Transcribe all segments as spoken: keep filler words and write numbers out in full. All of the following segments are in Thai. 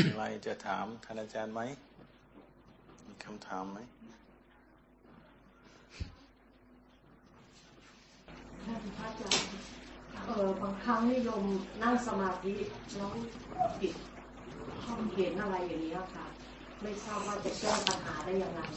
อะไรจะถามท่านอาจารย์ไหมมีคำถามไหมท่านพระอาจารย์เออบางครั้งนิยมนั่งสมาธิแล้วจิตเข้าเห็นอะไรอย่างนี้ค่ะไม่ทราบว่าจะแก้ปัญหาได้ยังไง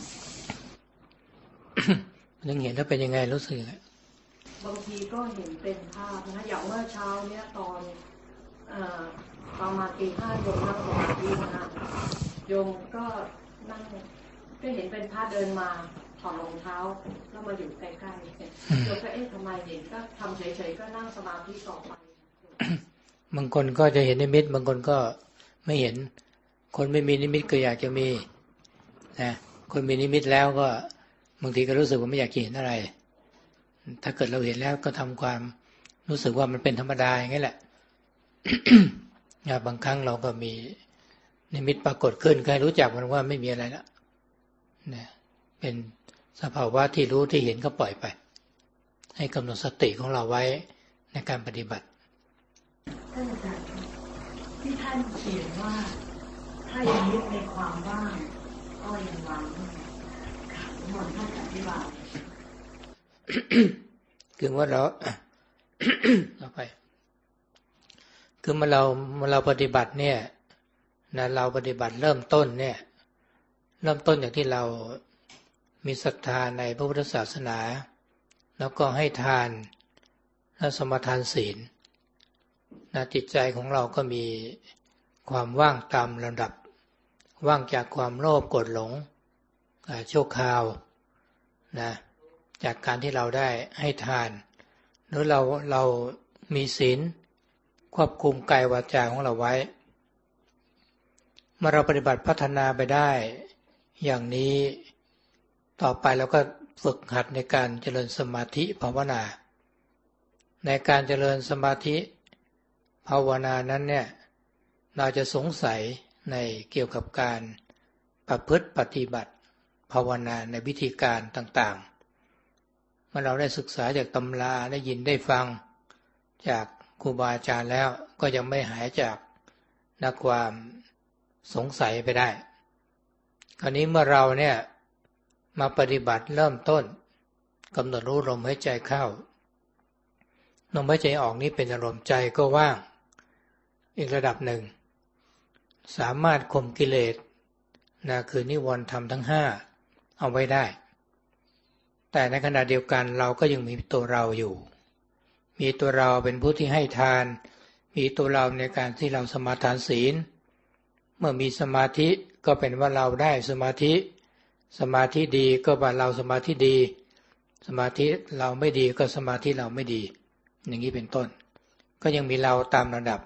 ยังเห็นแล้วเป็นยังไงรู้สึกยังไงบางทีก็เห็นเป็นภาพนะอย่างเมื่อเช้าเนี้ยตอนประมาณตีห้าโยมนั่งสมาธินะโยมก็นั่งก็เห็นเป็นภาพเดินมาถอดรองเท้าแล้วมาอยู่ใกล้ๆโยมก็เอ๊ะทำไมเห็นก็ทำเฉยๆก็นั่งสมาธิต่อไปบางคนก็จะเห็นนิมิตบางคนก็ไม่เห็นคนไม่มีนิมิตก็อยากจะมีนะคนมีนิมิตแล้วก็บางทีก็รู้สึกว่าไม่อยากเห็นอะไรถ้าเกิดเราเห็นแล้วก็ทำความรู้สึกว่ามันเป็นธรรมดาอย่างนี้แหละ บางครั้งเราก็มีนิมิตปรากฏขึ้นใครรู้จักมันว่าไม่มีอะไรแล้วนะเป็นสภาวะที่รู้ที่เห็นก็ปล่อยไปให้กำหนดสติของเราไว้ในการปฏิบัติท่านอาจารย์ที่ท่านเขียนว่าถ้ายังยึดในความว่างก็ยังวางไม่ได้ค่ะทุกคนท่านอธิบายคือว่าเราเอาไปคือเมื่อเราเมื่อเราปฏิบัติเนี่ยนะเราปฏิบัติเริ่มต้นเนี่ยเริ่มต้นอย่างที่เรามีศรัทธาในพระพุทธศาสนาแล้วก็ให้ทานและสมาทานศีลนะจิตใจของเราก็มีความว่างตามลำดับว่างจากความโลภโกรธหลงชั่วคราวนะจากการที่เราได้ให้ทานหรือเราเรามีศีลควบคุมกายวาจาของเราไว้เมื่อเราปฏิบัติพัฒนาไปได้อย่างนี้ต่อไปเราก็ฝึกหัดในการเจริญสมาธิภาวนาในการเจริญสมาธิภาวนานั้นเนี่ยเราจะสงสัยในเกี่ยวกับการประพฤติปฏิบัติภาวนาในวิธีการต่างๆเมื่อเราได้ศึกษาจากตำราได้ยินได้ฟังจากครูบาอาจารย์แล้วก็ยังไม่หายจากนักความสงสัยไปได้คราวนี้เมื่อเราเนี่ยมาปฏิบัติเริ่มต้นกำหนดรู้ลมหายใจเข้าลมหายใจออกนี้เป็นอารมณ์ใจก็ว่างอีกระดับหนึ่งสามารถข่มกิเลสนะคือนิวรณ์ธรรมทั้งห้าเอาไว้ได้แต่ในขณะเดียวกันเราก็ยังมีตัวเราอยู่มีตัวเราเป็นผู้ที่ให้ทานมีตัวเราในการที่เราสมาทานศีลเมื่อมีสมาธิก็เป็นว่าเราได้สมาธิสมาธิดีก็ว่าเราสมาธิดีสมาธิเราไม่ดีก็สมาธิเราไม่ดีอย่างนี้เป็นต้นก็ยังมีเราตามระดับ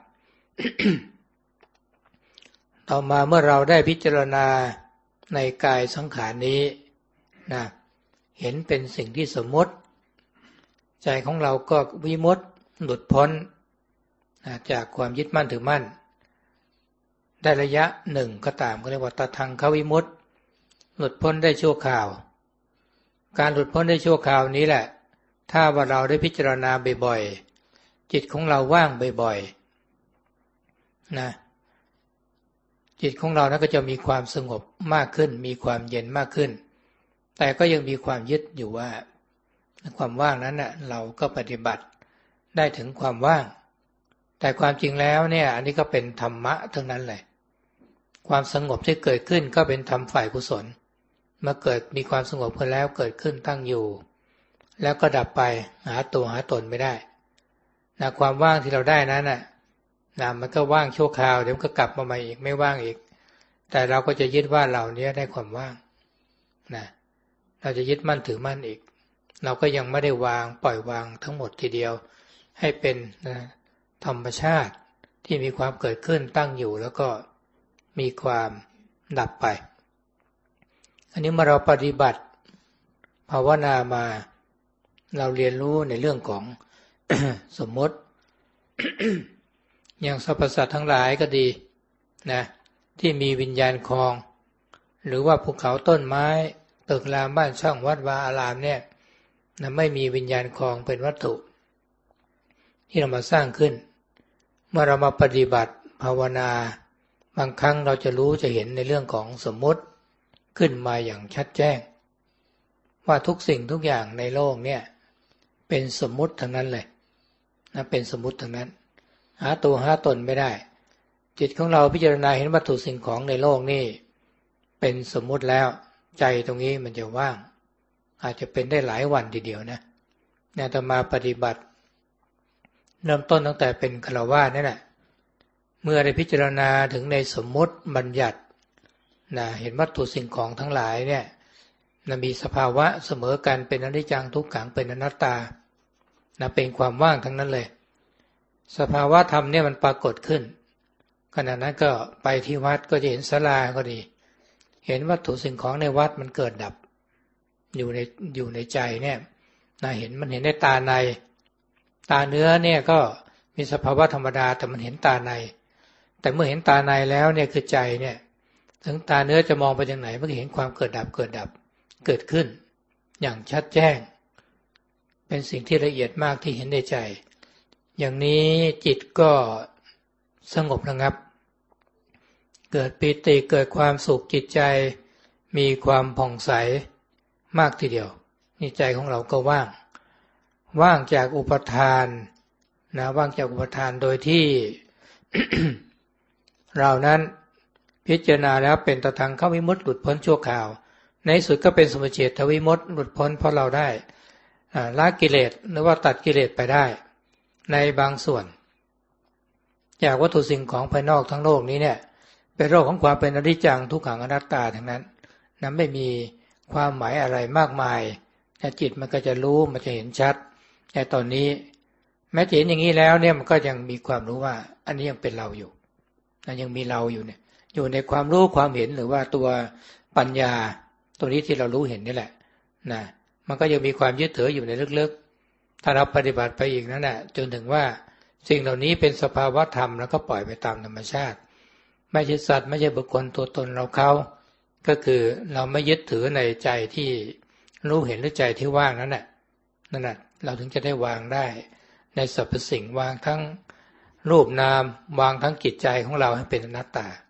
ต่อมาเมื่อเราได้พิจารณาในกายสังขารนี้นะเห็นเป็นสิ่งที่สมมติใจของเราก็วิมุตติหลุดพ้นนะจากความยึดมั่นถือมั่นได้ระยะหนึ่งก็ตามก็เรียกว่าตทังควิมุตติหลุดพ้นได้ชั่วคราวการหลุดพ้นได้ชั่วคราวนี้แหละถ้าว่าเราได้พิจารณาบ่อยๆจิตของเราว่างบ่อยๆนะจิตของเรานั้นก็จะมีความสงบมากขึ้นมีความเย็นมากขึ้นแต่ก็ยังมีความยึดอยู่ว่าความว่างนั้นน่ะเราก็ปฏิบัติได้ถึงความว่างแต่ความจริงแล้วเนี่ยอันนี้ก็เป็นธรรมะทั้งนั้นเลยความสงบที่เกิดขึ้นก็เป็นธรรมฝ่ายกุศลเมื่อเกิดมีความสงบขึ้นแล้วเกิดขึ้นตั้งอยู่แล้วก็ดับไปหาตัวหาตนไม่ได้นะความว่างที่เราได้นั้นน่ะนะมันก็ว่างชั่วคราวเดี๋ยวมันก็กลับมาใหม่อีกไม่ว่างอีกแต่เราก็จะยึดว่าเราเนี้ยได้ความว่างนะเราจะยึดมั่นถือมั่นอีกเราก็ยังไม่ได้วางปล่อยวางทั้งหมดทีเดียวให้เป็นนะธรรมชาติที่มีความเกิดขึ้นตั้งอยู่แล้วก็มีความดับไปอันนี้เมื่อเราปฏิบัติภาวนามาเราเรียนรู้ในเรื่องของ สมมติ อย่างสรรพสัตว์ทั้งหลายก็ดีนะที่มีวิญญาณครองหรือว่าภูเขาต้นไม้ตึกรามบ้านช่องวัดวาอารามเนี่ยนะไม่มีวิญญาณครองเป็นวัตถุที่เรามาสร้างขึ้นเมื่อเรามาปฏิบัติภาวนาบางครั้งเราจะรู้จะเห็นในเรื่องของสมมติขึ้นมาอย่างชัดแจ้งว่าทุกสิ่งทุกอย่างในโลกเนี่ยเป็นสมมุติทั้งนั้นเลยนะเป็นสมมุติทั้งนั้นหาตัวหาตนไม่ได้จิตของเราพิจารณาเห็นวัตถุสิ่งของในโลกนี่เป็นสมมุติแล้วใจตรงนี้มันจะว่างอาจจะเป็นได้หลายวันทีเดียวนะเนี่ยอาตมาปฏิบัติเริ่มต้นตั้งแต่เป็นฆราวาสนั่นแหละเมื่อได้พิจารณาถึงในสมมุติบัญญัตินะเห็นวัตถุสิ่งของทั้งหลายเนี่ยนะมีสภาวะเสมอกันเป็นอนิจจังทุกขังเป็นอนัตตานะเป็นความว่างทั้งนั้นเลยสภาวะธรรมเนี่ยมันปรากฏขึ้นขณะนั้นก็ไปที่วัดก็จะเห็นศาลาก็ดีเห็นวัตถุสิ่งของในวัดมันเกิดดับอยู่ในอยู่ในใจเนี่ยนะเห็นมันเห็นในตาในตาเนื้อเนี่ยก็มีสภาวะธรรมดาแต่มันเห็นตาในแต่เมื่อเห็นตาในแล้วเนี่ยคือใจเนี่ยถึงตาเนื้อจะมองไปทางไหนมันก็เห็นความเกิดดับเกิดดับเกิดขึ้นอย่างชัดแจ้งเป็นสิ่งที่ละเอียดมากที่เห็นในใจอย่างนี้จิตก็สงบระงับเกิดปิติเกิดความสุขจิตใจมีความผ่องใสมากทีเดียวนี่ใจของเราก็ว่างว่างจากอุปทานนะว่างจากอุปทานโดยที่ เรานั้นพิจารณาแล้วเป็นตทังควิมุตติหลุดพ้นชั่วคราวในสุดก็เป็นสมุจเฉทวิมุตติหลุดพ้นเพราะเราได้ละกิเลสหรือว่าตัดกิเลสไปได้ในบางส่วนจากวัตถุสิ่งของภายนอกทั้งโลกนี้เนี่ยเป็นโลกของความเป็นอนิจจังทุกขังอนัตตาทั้งนั้นนั้นไม่มีความหมายอะไรมากมายแต่จิตมันก็จะรู้มันจะเห็นชัดแต่ตอนนี้แม้จะเห็นอย่างนี้แล้วเนี่ยมันก็ยังมีความรู้ว่าอันนี้ยังเป็นเราอยู่นะยังมีเราอยู่เนี่ยอยู่ในความรู้ความเห็นหรือว่าตัวปัญญาตัวนี้ที่เรารู้เห็นนี่แหละนะมันก็ยังมีความยึดถืออยู่ในลึกๆถ้าเราปฏิบัติไปอีกนั่นแหละจนถึงว่าสิ่งเหล่านี้เป็นสภาวะธรรมแล้วก็ปล่อยไปตามธรรมชาติไม่ใช่สัตว์ไม่ใช่บุคคลตัวตนเราเขาก็คือเราไม่ยึดถือในใจที่รู้เห็นหรือใจที่ว่างนั้นน่ะนั่นน่ะเราถึงจะได้วางได้ในสรรพสิ่งวางทั้งรูปนามวางทั้งจิตใจของเราให้เป็นอนัตตา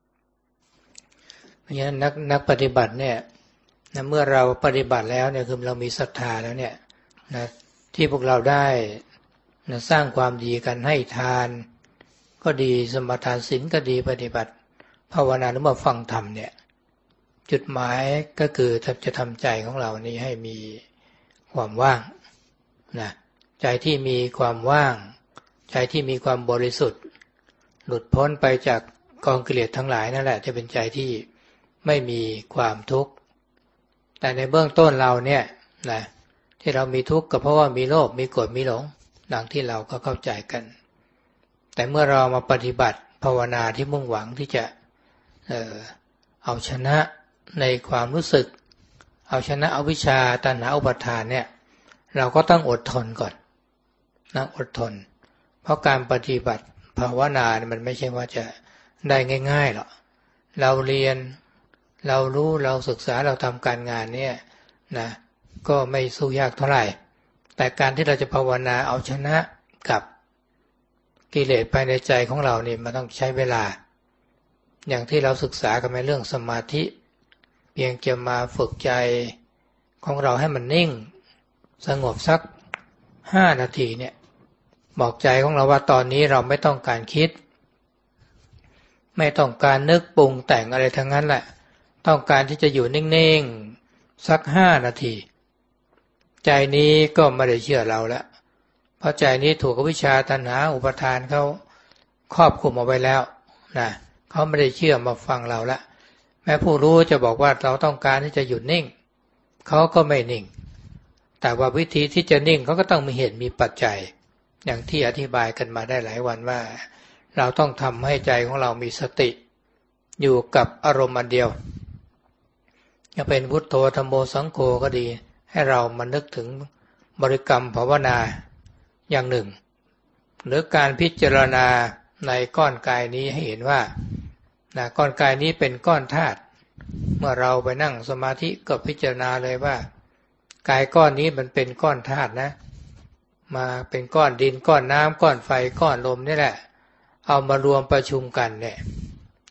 เพราะฉะนั้นนักนักปฏิบัติเนี่ยนะเมื่อเราปฏิบัติแล้วเนี่ยคือเรามีศรัทธาแล้วเนี่ยนะที่พวกเราได้นะสร้างความดีกันให้ทานก็ดีสมทานศีลก็ดีปฏิบัติภาวนาหรือมาฟังธรรมเนี่ยจุดหมายก็คือจะทำใจของเรานี้ให้มีความว่างนะใจที่มีความว่างใจที่มีความบริสุทธิ์หลุดพ้นไปจากกองกิเลสทั้งหลายนั่นแหละจะเป็นใจที่ไม่มีความทุกข์แต่ในเบื้องต้นเราเนี่ยนะที่เรามีทุกข์ก็เพราะว่ามีโลภมีโกรธมีหลงดังที่เราก็เข้าใจกันแต่เมื่อเรามาปฏิบัติภาวนาที่มุ่งหวังที่จะเอ่อเอาชนะในความรู้สึกเอาชนะอวิชชาตัณหาอุปาทานเนี่ยเราก็ต้องอดทนก่อนนะอดทนเพราะการปฏิบัติภาวนามันไม่ใช่ว่าจะได้ง่ายๆหรอกเราเรียนเรารู้เราศึกษาเราทำการงานเนี่ยนะก็ไม่สู้ยากเท่าไหร่แต่การที่เราจะภาวนาเอาชนะกับกิเลสภายในใจของเราเนี่ยมันต้องใช้เวลาอย่างที่เราศึกษากันในเรื่องสมาธิเพียงจะมาฝึกใจของเราให้มันนิ่งสงบสักห้านาทีเนี่ยบอกใจของเราว่าตอนนี้เราไม่ต้องการคิดไม่ต้องการนึกปรุงแต่งอะไรทั้งนั้นแหละต้องการที่จะอยู่นิ่งๆสักห้านาทีใจนี้ก็ไม่ได้เชื่อเราแล้วเพราะใจนี้ถูกอวิชชาตัณหาอุปาทานเขาครอบคุมเอาไว้แล้วนะเขาไม่ได้เชื่อมาฟังเราละแม้ผู้รู้จะบอกว่าเราต้องการที่จะหยุดนิ่งเขาก็ไม่นิ่งแต่ว่าวิธีที่จะนิ่งเขาก็ต้องมีเหตุมีปัจจัยอย่างที่อธิบายกันมาได้หลายวันว่าเราต้องทำให้ใจของเรามีสติอยู่กับอารมณ์อันเดียวจะเป็นพุทโธธัมโมสังโฆก็ดีให้เรามานึกถึงบริกรรมภาวนาอย่างหนึ่งหรือการพิจารณาในก้อนกายนี้ให้เห็นว่านะก้อนกายนี้เป็นก้อนธาตุเมื่อเราไปนั่งสมาธิก็พิจารณาเลยว่ากายก้อนนี้มันเป็นก้อนธาตุนะมาเป็นก้อนดินก้อนน้ำก้อนไฟก้อนลมนี่แหละเอามารวมประชุมกันเนี่ย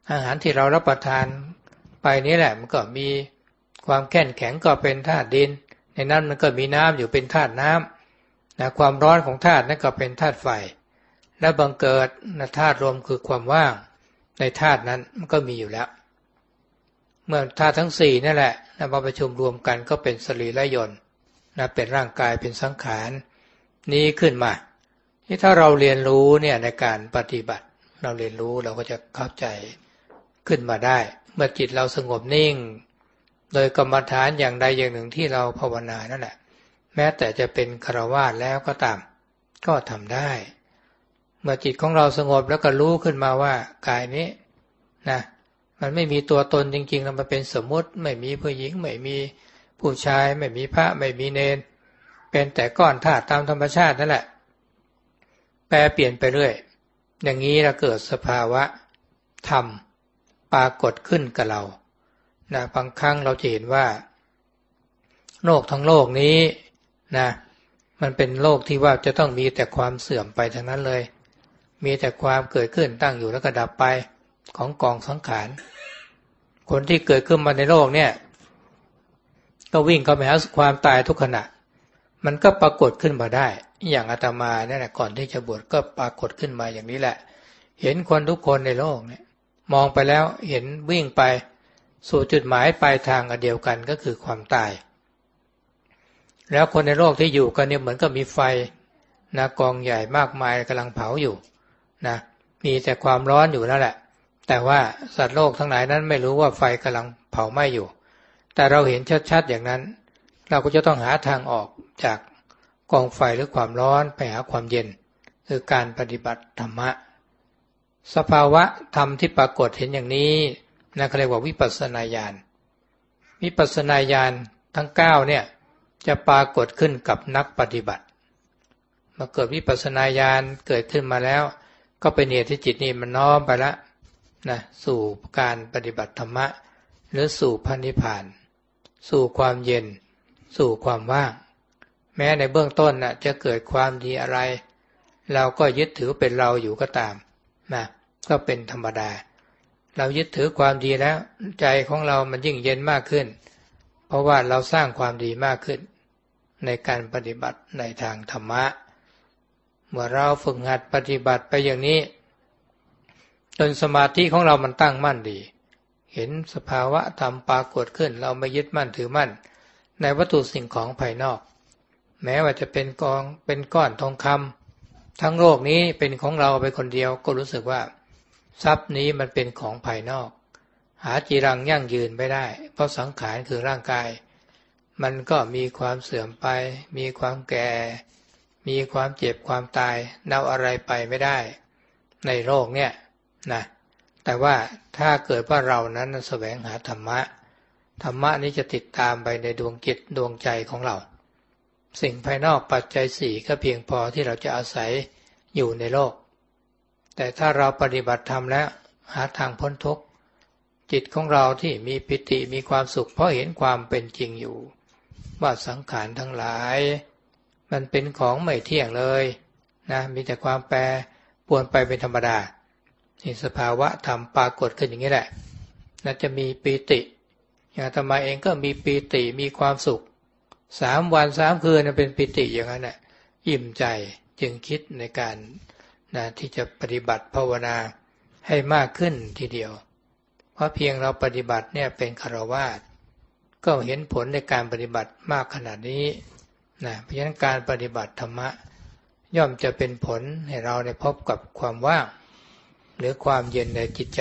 อาหารที่เรารับประทานไปนี่แหละมันก็มีความแข็งแข็งก็เป็นธาตุดินในนั้นมันก็มีน้ำอยู่เป็นธาตุน้ำนะความร้อนของธาตุนั่นก็เป็นธาตุไฟและบังเกิดนะธาตุลมคือความว่างในธาตุนั้นมันก็มีอยู่แล้วเมื่อธาตุทั้งสี่นั่นแหละนะมาประชุมรวมกันก็เป็นสรีระยนต์นะเป็นร่างกายเป็นสังขารนี้ขึ้นมาที่ถ้าเราเรียนรู้เนี่ยในการปฏิบัติเราเรียนรู้เราก็จะเข้าใจขึ้นมาได้เมื่อจิตเราสงบนิ่งโดยกรรมฐานอย่างใดอย่างหนึ่งที่เราภาวนานั่นแหละแม้แต่จะเป็นฆราวาสแล้วก็ตามก็ทำได้เมื่อจิตของเราสงบแล้วก็รู้ขึ้นมาว่ากายนี้นะมันไม่มีตัวตนจริงๆแล้วมันเป็นสมมุติไม่มีผู้หญิงไม่มีผู้ชายไม่มีพระไม่มีเณรเป็นแต่ก้อนธาตุตามธรรมชาตินั่นแหละแปรเปลี่ยนไปเรื่อยอย่างนี้เราเกิดสภาวะธรรมปรากฏขึ้นกับเรานะบางครั้งเราจะเห็นว่าโลกทั้งโลกนี้นะมันเป็นโลกที่ว่าจะต้องมีแต่ความเสื่อมไปทั้งนั้นเลยมีแต่ความเกิดขึ้นตั้งอยู่แล้วก็ดับไปของกองสังขารคนที่เกิดขึ้นมาในโลกเนี่ยก็วิ่งเข้าไปหาความตายทุกขณะมันก็ปรากฏขึ้นมาได้อย่างอาตมาเนี่ยก่อนที่จะบวชก็ปรากฏขึ้นมาอย่างนี้แหละเห็นคนทุกคนในโลกเนี่ยมองไปแล้วเห็นวิ่งไปสู่จุดหมายปลายทางอันเดียวกันก็คือความตายแล้วคนในโลกที่อยู่กันเนี่ยเหมือนกับมีไฟนะกองใหญ่มากมายกำลังเผาอยู่นะมีแต่ความร้อนอยู่นั่นแหละแต่ว่าสัตว์โลกทั้งหลายนั้นไม่รู้ว่าไฟกำลังเผาไหม้อยู่แต่เราเห็นชัดๆอย่างนั้นเราก็จะต้องหาทางออกจากกองไฟหรือความร้อนไปหาความเย็นคือการปฏิบัติธรรมะสภาวะธรรมที่ปรากฏเห็นอย่างนี้นะเขาเรียกว่าวิปัสสนาญาณวิปัสสนาญาณทั้งเก้าเนี่ยจะปรากฏขึ้นกับนักปฏิบัติเมื่อเกิดวิปัสสนาญาณเกิดขึ้นมาแล้วก็เป็นเหตุที่จิตนี่มันน้อมไปละนะสู่การปฏิบัติธรรมะหรือสู่พระนิพพานสู่ความเย็นสู่ความว่างแม้ในเบื้องต้นน่ะจะเกิดความดีอะไรเราก็ยึดถือเป็นเราอยู่ก็ตามนะก็เป็นธรรมดาเรายึดถือความดีแล้วใจของเรามันยิ่งเย็นมากขึ้นเพราะว่าเราสร้างความดีมากขึ้นในการปฏิบัติในทางธรรมะเมื่อเราฝึกหัดปฏิบัติไปอย่างนี้จนสมาธิของเรามันตั้งมั่นดีเห็นสภาวะธรรมปรากฏขึ้นเราไม่ยึดมั่นถือมั่นในวัตถุสิ่งของภายนอกแม้ว่าจะเป็นกองเป็นก้อนทองคำทั้งโลกนี้เป็นของเราไปคนเดียวก็รู้สึกว่าทรัพย์นี้มันเป็นของภายนอกหาจีรังยั่งยืนไม่ได้เพราะสังขารคือร่างกายมันก็มีความเสื่อมไปมีความแก่มีความเจ็บความตายเนาอะไรไปไม่ได้ในโลกเนี่ยนะแต่ว่าถ้าเกิดว่าเรานั้นแสวงหาธรรมะธรรมะนี้จะติดตามไปในดวงจิตดวงใจของเราสิ่งภายนอกปัจจัยสี่ก็เพียงพอที่เราจะอาศัยอยู่ในโลกแต่ถ้าเราปฏิบัติธรรมแล้วหาทางพ้นทุกข์จิตของเราที่มีปิติมีความสุขเพราะเห็นความเป็นจริงอยู่ว่าสังขารทั้งหลายมันเป็นของไม่เที่ยงเลยนะมีแต่ความแปรปรวนไปเป็นธรรมดานี่สภาวะธรรมปรากฏขึ้นอย่างนี้แหละน่าจะมีปิติอย่างอาตมาเองก็มีปิติมีความสุขสามวันสามคืนเป็นปิติอย่างนั้นน่ะอิ่มใจจึงคิดในการนะที่จะปฏิบัติภาวนาให้มากขึ้นทีเดียวเพราะเพียงเราปฏิบัติเนี่ยเป็นฆราวาสก็เห็นผลในการปฏิบัติมากขนาดนี้นะเพราะฉะนั้นการปฏิบัติธรรมะย่อมจะเป็นผลให้เราได้พบกับความว่างหรือความเย็นในจิตใจ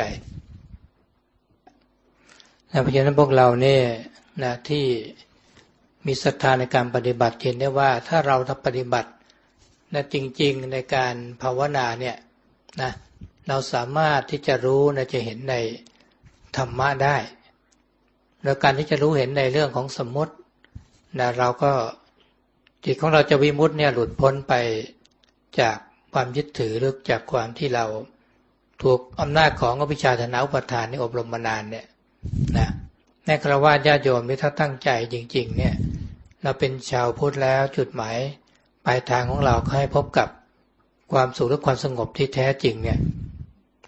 นะเพราะฉะนั้นพวกเราเนี่ยนะที่มีศรัทธาในการปฏิบัติเห็นได้ว่าถ้าเราทำปฏิบัตินะจริงๆในการภาวนาเนี่ยนะเราสามารถที่จะรู้นะจะเห็นในธรรมะได้แล้วการที่จะรู้เห็นในเรื่องของสมมตินะเราก็จิตของเราจะวิมุตติเนี่ยหลุดพ้นไปจากความยึดถือหรือจากความที่เราถูกอำนาจของอวิชชาตัณหาอุปาทานนี่อบรมมานานเนี่ยนะในฆราวาสญาติโยมที่ถ้าตั้งใจจริงๆเนี่ยเราเป็นชาวพุทธแล้วจุดหมายปลายทางของเราให้พบกับความสุขและความสงบที่แท้จริงเนี่ย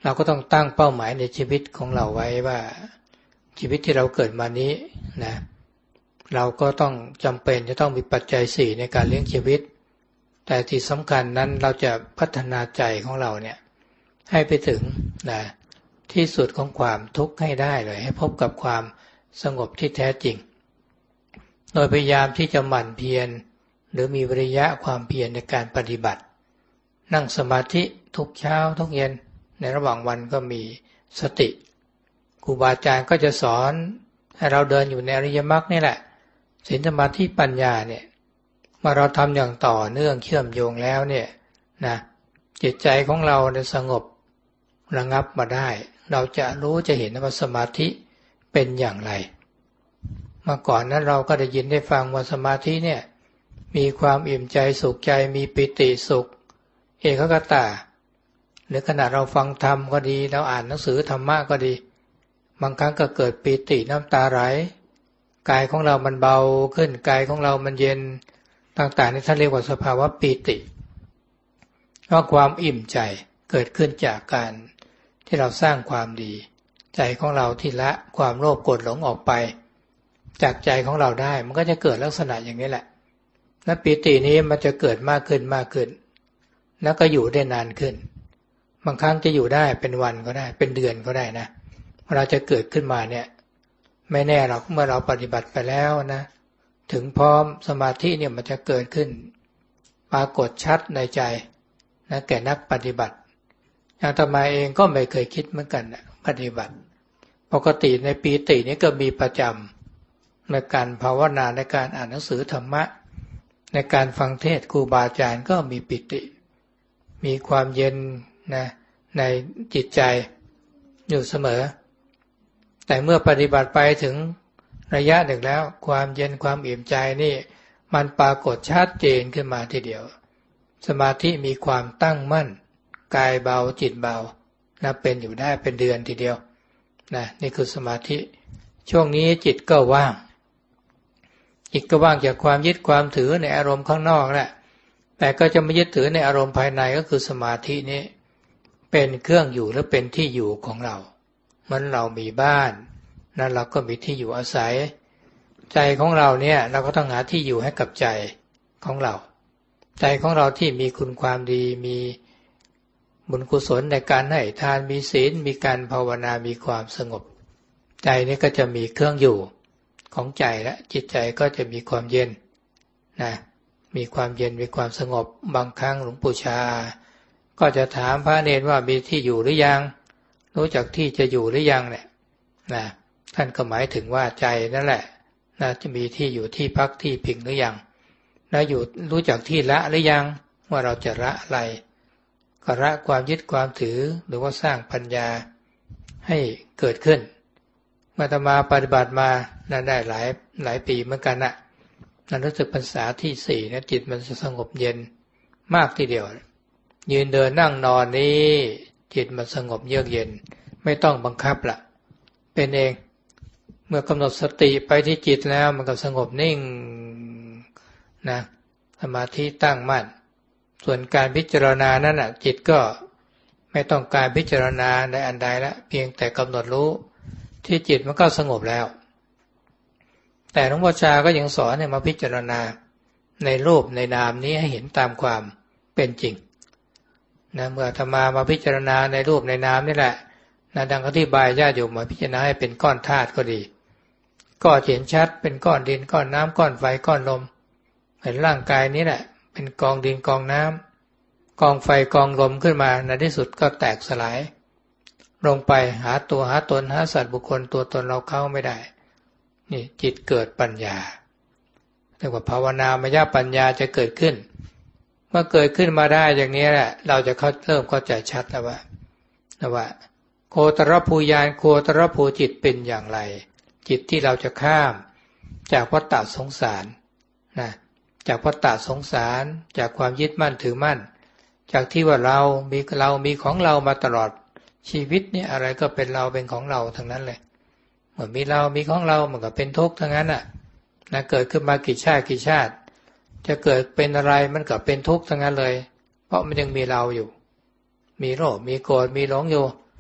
เราก็ต้องตั้งเป้าหมายในชีวิตของเราไว้ว่าชีวิตที่เราเกิดมานี้นะเราก็ต้องจำเป็นจะต้องมีปัจจัยสี่ในการเลี้ยงชีวิตแต่ที่สำคัญนั้นเราจะพัฒนาใจของเราเนี่ยให้ไปถึงนะที่สุดของความทุกข์ให้ได้เลยให้พบกับความสงบที่แท้จริงโดยพยายามที่จะหมั่นเพียรหรือมีวิริยะความเพียรในการปฏิบัตินั่งสมาธิทุกเช้าทุกเย็นในระหว่างวันก็มีสติครูบาอาจารย์ก็จะสอนให้เราเดินอยู่ในอริยมรรคนี่แหละศีลสมาธิปัญญาเนี่ยเมื่อเราทำอย่างต่อเนื่องเชื่อมโยงแล้วเนี่ยนะจิตใจของเราเนี่ยสงบระงับมาได้เราจะรู้จะเห็นว่าสมาธิเป็นอย่างไรเมื่อก่อนนั้นเราก็ได้ยินได้ฟังว่าสมาธิเนี่ยมีความอิ่มใจสุขใจมีปิติสุขเอกคตาหรือขณะเราฟังธรรมก็ดีเราอ่านหนังสือธรรมะก็ดีบางครั้งก็เกิดปิติน้ำตาไหลกายของเรามันเบาขึ้นกายของเรามันเย็นต่างๆนี่ท่านเรียกว่าสภาวะปิติเพราะความอิ่มใจเกิดขึ้นจากการที่เราสร้างความดีใจของเราที่ละความโลภโกรธหลงออกไปจากใจของเราได้มันก็จะเกิดลักษณะอย่างนี้แหละและปิตินี้มันจะเกิดมากขึ้นมากขึ้นแล้วก็อยู่ได้นานขึ้นบางครั้งจะอยู่ได้เป็นวันก็ได้เป็นเดือนก็ได้นะเราจะเกิดขึ้นมาเนี่ยไม่แน่หรอกเมื่อเราปฏิบัติไปแล้วนะถึงพร้อมสมาธิเนี่ยมันจะเกิดขึ้นปรากฏชัดในใจนะแก่นักปฏิบัติอย่างอาตมาเองก็ไม่เคยคิดเหมือนกันนะปฏิบัติปกติในปีตินี้ก็มีประจำในการภาวนาในการอ่านหนังสือธรรมะในการฟังเทศน์ครูบาอาจารย์ก็มีปิติมีความเย็นนะในจิตใจอยู่เสมอแต่เมื่อปฏิบัติไปถึงระยะหนึ่งแล้วความเย็นความอิ่มใจนี่มันปรากฏชัดเจนขึ้นมาทีเดียวสมาธิมีความตั้งมั่นกายเบาจิตเบานะเป็นอยู่ได้เป็นเดือนทีเดียวนะนี่คือสมาธิช่วงนี้จิตก็ว่างจิตก็ว่างจากความยึดความถือในอารมณ์ข้างนอกแหละแต่ก็จะไม่ยึดถือในอารมณ์ภายในก็คือสมาธินี้เป็นเครื่องอยู่และเป็นที่อยู่ของเราเหมือนเรามีบ้านนั้นเราก็มีที่อยู่อาศัยใจของเราเนี่ยเราก็ต้องหาที่อยู่ให้กับใจของเราใจของเราที่มีคุณความดีมีบุญกุศลในการให้ทานมีศีลมีการภาวนามีความสงบใจนี้ก็จะมีเครื่องอยู่ของใจและจิตใจก็จะมีความเย็นนะมีความเย็นมีความสงบบางครั้งหลวงปู่ชาก็จะถามพระเนรว่ามีที่อยู่หรือยังรู้จักที่จะอยู่หรือยังเนี่ยนะท่านก็หมายถึงว่าใจนั่นแหละนะจะมีที่อยู่ที่พักที่พิงหรือยังนะอยู่รู้จักที่ละหรือยังว่าเราจะละอะไรก็ละความยึดความถือหรือว่าสร้างปัญญาให้เกิดขึ้นเมื่ออาตมาปฏิบัติมานั้นได้หลายหลายปีเหมือนกันนะนั้นรู้สึกพรรษาที่สี่นะจิตมันจะสงบเย็นมากทีเดียวยืนเดินนั่งนอนนี้จิตมันสงบเยือกเย็นไม่ต้องบังคับละเป็นเองเมื่อกำหนดสติไปที่จิตแล้วมันก็สงบนิ่งนะสมาธิตั้งมั่นส่วนการพิจารณานั้นน่ะจิตก็ไม่ต้องการพิจารณาในอันใดละเพียงแต่กำหนดรู้ที่จิตมันก็สงบแล้วแต่หลวงพ่อชาก็ยังสอนให้มาพิจารณาในรูปในนามนี้ให้เห็นตามความเป็นจริงนะเมื่อธรรมามาพิจารณาในรูปในนามนี่แหละนะดังอธิบายญาติโยมมาพิจารณาให้เป็นก้อนธาตุก็ดีก็เห็นชัดเป็นก้อนดินก้อนน้ำก้อนไฟก้อนลมเห็นร่างกายนี้แหละเป็นกองดินกองน้ำกองไฟกองลมขึ้นมาในที่สุดก็แตกสลายลงไปหาตัวหาตนหาสัตว์บุคคลตัวตนเราเข้าไม่ได้นี่จิตเกิดปัญญาเรียกว่าภาวนามยปัญญาจะเกิดขึ้นเมื่อเกิดขึ้นมาได้อย่างนี้แหละเราจะเข้าเริ่มเข้าใจชัดแล้วว่าว่าโคตรภูญาณโคตรภูจิตเป็นอย่างไรจิตที่เราจะข้ามจากวัฏฏะสงสารนะจากวัฏฏะสงสารจากความยึดมั่นถือมั่นจากที่ว่าเรามีเรามีของเรามาตลอดชีวิตเนี่ยอะไรก็เป็นเราเป็นของเราทั้งนั้นเลยเมื่อมีเรามีของเรามันก็เป็นทุกข์ทั้งนั้นน่ะนะเกิดขึ้นมากี่ชาติกี่ชาติจะเกิดเป็นอะไรมันก็เป็นทุกข์ทั้งนั้นเลยเพราะมันยังมีเราอยู่มีโลภมีโกรธมีหลงอยู่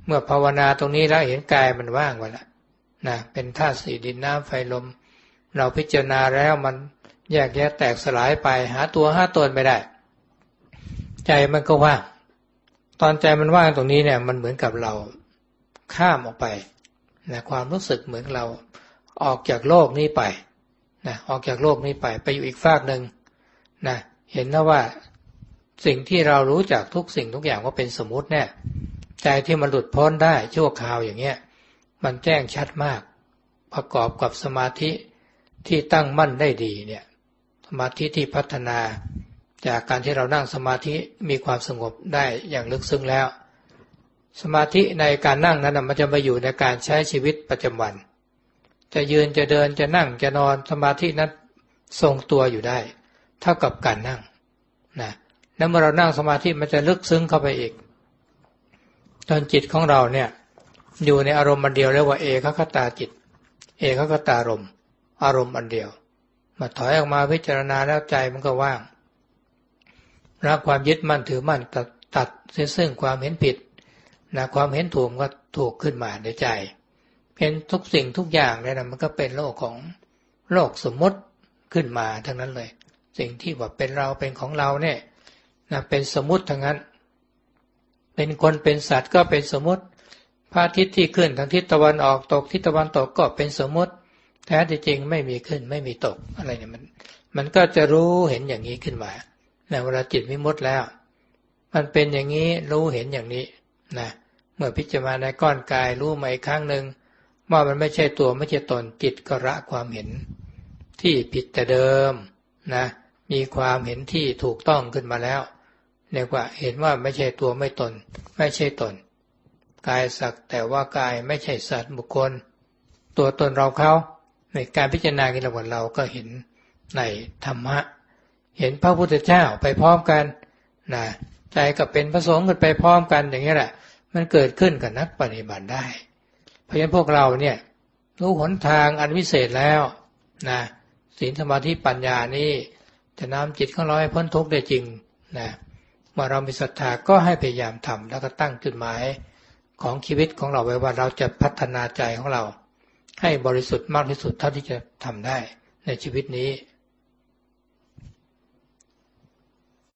เมื่อภาวนาตรงนี้แล้วเห็นกายมันว่างไปแล้วนะเป็นธาตุสี่ดินน้ำไฟลมเราพิจารณาแล้วมันแยกแยะแตกสลายไปหาตัวหาตนไม่ได้ใจมันก็ว่างตอนใจมันว่างตรงนี้เนี่ยมันเหมือนกับเราข้ามออกไปนะความรู้สึกเหมือนเราออกจากโลกนี้ไปนะออกจากโลกนี้ไปไปอยู่อีกฟากหนึ่งนะเห็นนะว่าสิ่งที่เรารู้จักทุกสิ่งทุกอย่างว่าเป็นสมมุติเนี่ยใจที่มันหลุดพ้นได้ชั่วคราวอย่างเงี้ยมันแจ้งชัดมากประกอบกับสมาธิที่ตั้งมั่นได้ดีเนี่ยสมาธิที่พัฒนาจากการที่เรานั่งสมาธิมีความสงบได้อย่างลึกซึ้งแล้วสมาธิในการนั่งนั้นมันจะมาอยู่ในการใช้ชีวิตประจำวันจะยืนจะเดินจะนั่งจะนอนสมาธินั้นทรงตัวอยู่ได้เท่ากับการนั่งนะแล้วเมื่อเรานั่งสมาธิมันจะลึกซึ้งเข้าไปอีกจนจิตของเราเนี่ยอยู่ในอารมณ์อันเดียวเรียกว่าเอกคตาจิตเอกคตารมณ์อารมณ์อันเดียวมาถอยออกมาพิจารณาแล้วใจมันก็ว่างละความยึดมั่นถือมั่นตัดตัดซึ่งความเห็นผิดนะความเห็นถูกก็ถูกขึ้นมาในใจเป็นทุกสิ่งทุกอย่างเนี่ยนะมันก็เป็นโลกของโลกสมมติขึ้นมาทั้งนั้นเลยสิ่งที่ว่าเป็นเราเป็นของเราเนี่ยนะเป็นสมมติทั้งนั้นเป็นคนเป็นสัตว์ก็เป็นสมมติพระอาทิตย์ที่ขึ้นทางทิศตะวันออกตกทิศตะวันตกก็เป็นสมมติแท้ที่จริงไม่มีขึ้นไม่มีตกอะไรเนี่ยมันมันก็จะรู้เห็นอย่างนี้ขึ้นมาในเวลาจิตวิมุตติแล้วมันเป็นอย่างนี้รู้เห็นอย่างนี้นะเมื่อพิจารณาในก้อนกายรู้มาอีกครั้งหนึ่งว่ามันไม่ใช่ตัวไม่ใช่ตนจิตก็ละความเห็นที่ผิดแต่เดิมนะมีความเห็นที่ถูกต้องขึ้นมาแล้วเรียกว่าเห็นว่าไม่ใช่ตัวไม่ตนไม่ใช่ตนกายสักแต่ว่ากายไม่ใช่สัตว์บุคคลตัวตนเราเขาในการพิจารณากิริยาเราก็เห็นในธรรมะเห็นพระพุทธเจ้าไปพร้อมกันนะใจก็เป็นพระสงฆ์กันไปพร้อมกันอย่างนี้แหละมันเกิดขึ้นกับนักปฏิบัติได้เพราะฉะนั้นพวกเราเนี่ยรู้หนทางอันวิเศษแล้วนะศีลสมาธิปัญญานี่จะนำจิตของเราให้พ้นทุกข์ได้จริงนะเมื่อเรามีศรัทธาก็ให้พยายามทำแล้วก็ตั้งจุดหมายของชีวิตของเราไว้ว่าเราจะพัฒนาใจของเราให้บริสุทธิ์มากที่สุดเท่าที่จะทำได้ในชีวิตนี้